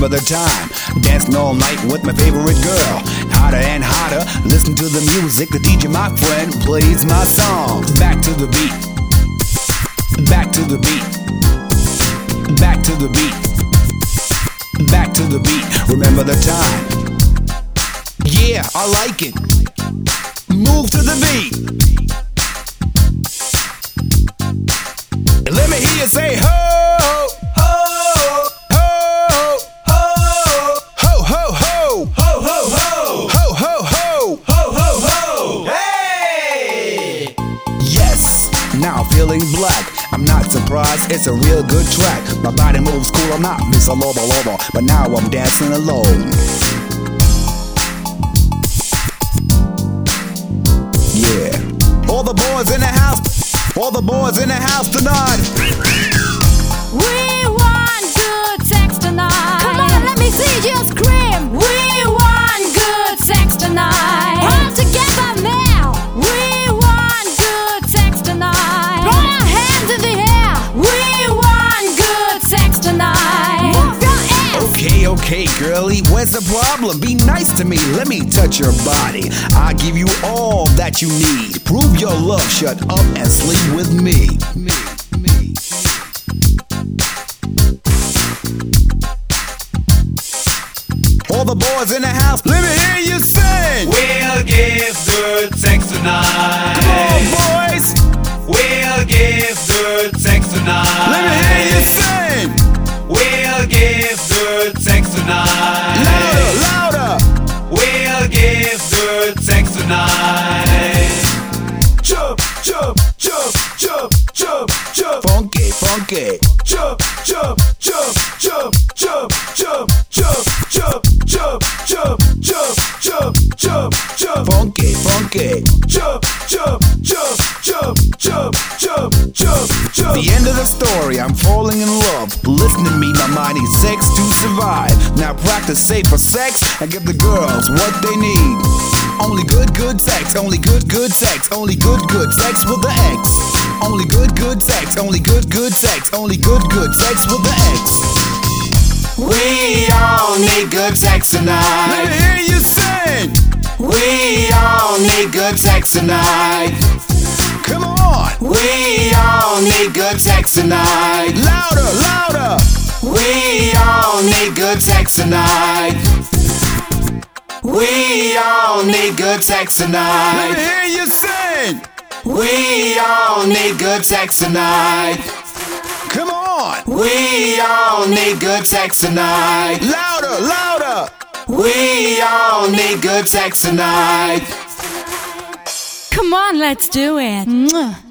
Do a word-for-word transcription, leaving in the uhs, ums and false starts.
remember the time. Dancing all night with my favorite girl. Hotter and hotter, listen to the music. The D J, my friend, plays my song. Back to the beat. Back to the beat. Back to the beat. Back to the beat. Remember the time. Yeah, I like it. Move to the beat. Let me hear you say ho, ho, ho, ho, ho, ho, ho, ho, ho, ho, ho, ho, ho, ho, ho, ho. Hey! Yes, now I'm feeling black. I'm not surprised, it's a real good track. My body moves cool, I'm not Mister Lobo Lobo, but now I'm dancing alone. Yeah, all the boys in the house. All the boys in the house tonight. We want good sex tonight. Come on, let me see you scream. We want good sex tonight. All together now. We want good sex tonight. Throw your hands in the air. We want good sex tonight. Move your ass. Okay, okay, girlie, where's the problem? Be nice to me, let me touch your body. I'll give you all that you need. Prove your love, shut up and sleep with me. Me, me. All the boys in the house, let me hear you sing. We'll give good sex tonight. Come on, boys. We'll give good sex tonight. Let me hear you sing. We'll give good sex tonight. Louder, louder. We'll give good sex tonight. Jump, jump, jump, jump, jump, jump. Funky, funky. Jump, jump, jump, jump, jump, jump, jump, jump, jump, jump, jump, jump, jump, jump. Funky, funky. Jump, jump, jump, jump, jump, jump, jump, jump. The end of the story, I'm falling in love. Listen to me, my mind needs sex to survive. Now practice safer sex and give the girls what they need. Only good, good sex, only good, good sex, only good, good sex with the X. Only good, good sex, only good, good sex, only good, good sex with the X. We all need good sex Let me tonight. hear you sing. We all need good sex tonight. Come on. We all need good sex tonight. Louder, louder. We all need good sex tonight. We all need good sex Let me tonight. hear you sing. We all need good sex tonight. Come on. We all need good sex tonight. Louder, louder. We all need good sex tonight. Come on, let's do it. Mwah.